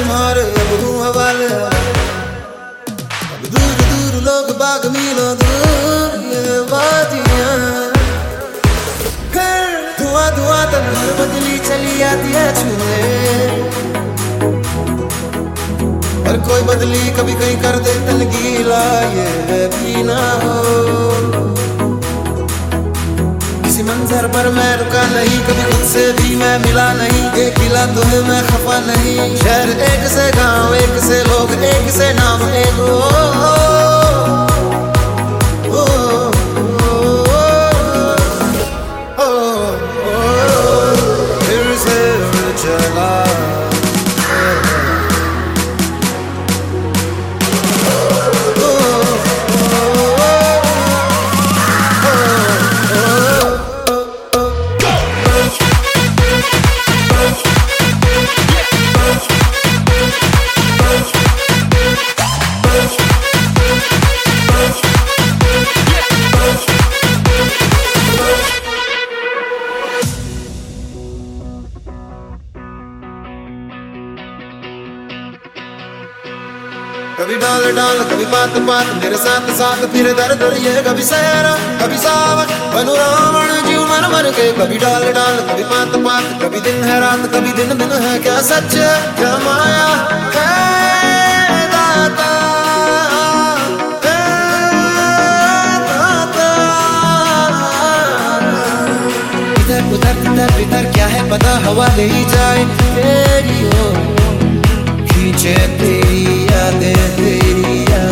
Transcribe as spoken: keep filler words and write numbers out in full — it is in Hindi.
तुम्हारे अब दूं हवाले। अब दूर दूर लोग बाग मीलों दूर ये वादियां, धुआं धुआं तक हर बदली चली आती है छूने। पर कोई बदली कभी कहीं कर दे तन गीला, ये भी ना हो। किसी मंजर पर मैं रुका नहीं, कभी खुद से भी मैं मिला नहीं। एक खिला तो है मैं खफा नहीं। शहर एक से गांव एक से लोग एक से नाम एक हो। कभी डाल डाल कभी बात बात मेरे साथ साथ फिर दर दर ये कभी सहरा कभी सावन बनू रावण जीव मर मर के। कभी डाल डाल कभी बात बात कभी दिन है रात कभी दिन दिन है। क्या सच है क्या माया है दाता, है दाता। इधर उधर इधर इधर क्या है पता, हवा ले ही जाए तेरी हो, खींचे तेरी यादें तेरी यादें।